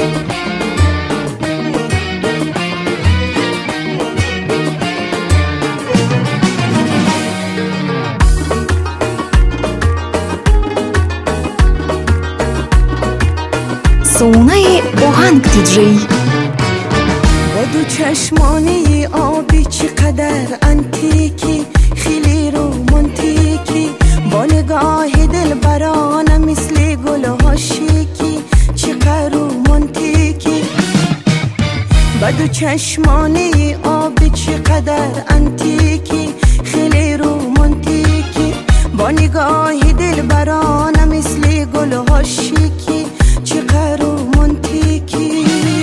صونه آهنگ دیجی. با دو چشمانه آبی چقدر انتیکی، خیلی رومانتیکی، با نگاه دلبرانه مثل گل‌ها شیکی، چقدر رومانتیکی. با دو چشمانه آبی چقدر انتیکی، خیلی رومانتیکی، با نگاه دلبرانه مثل گل‌ها شیکی، چقدر رومانتیکی.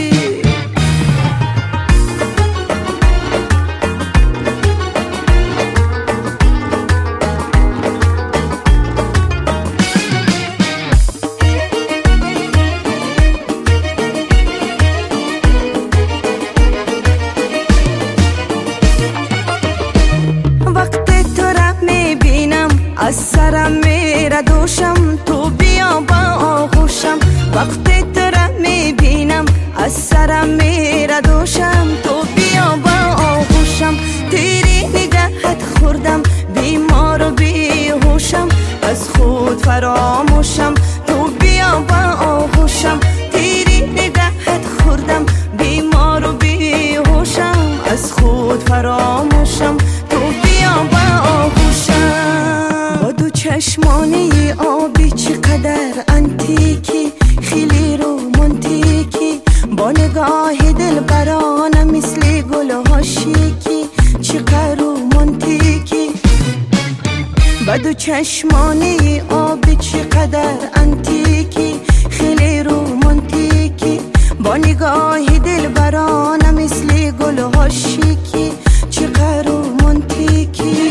وقتی تو را میبینم از سرم میره دوشم، تو بیا با آغوشم. وقتی تو را میبینم از سرم میره دوشم، تو بیا با آغوشم. تیری نگهت خوردم بیمار و بیهوشم، از خود فراموشم، تو بیا با آغوشم. تیری نگهت خوردم بیمار و بیهوشم، از خود فراموشم، تو بیا با آغوشم. با دو چشمانه آبی چقدر انتیکی، خیلی رومانتیکی، با نگاه دلبرانه مثل گل‌ها شیکی، چقدر رومانتیکی. با دو چشمانه آبی چقدر انتیکی، خیلی رومانتیکی، با نگاه دلبرانه مثل گل‌ها شیکی، چقدر رومانتیکی.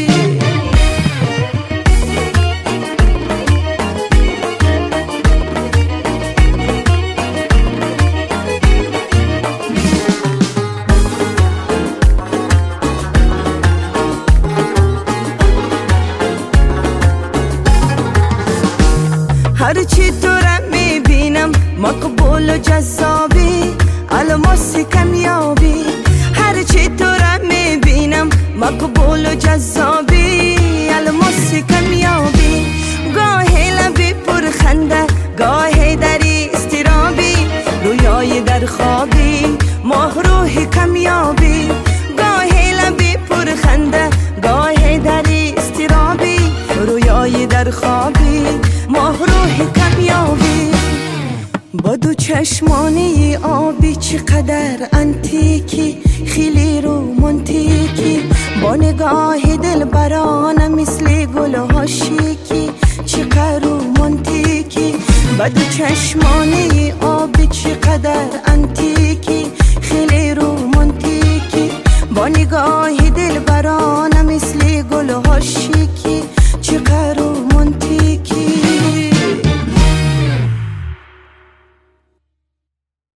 هرچی تو را میبینم مقبول و جذابی، الماس کمیابی. هرچی تو را میبینم مقبول و جذابی، الماس کمیابی. گاهی لبی پرخنده، گاهی در استرابی، رویای در خوابی، ماه روح کمیابی. گاهی لبی پرخنده، گاهی در استرابی، رویای در خوابی، ماه روح کمیابی. با دو چشمانه آبی چقدر انتیکی، خیلی رومانتیکی، با نگاه دلبرانه مثل گل‌ها شیکی، چقدر رومانتیکی. با دو چشمانه آبی چقدر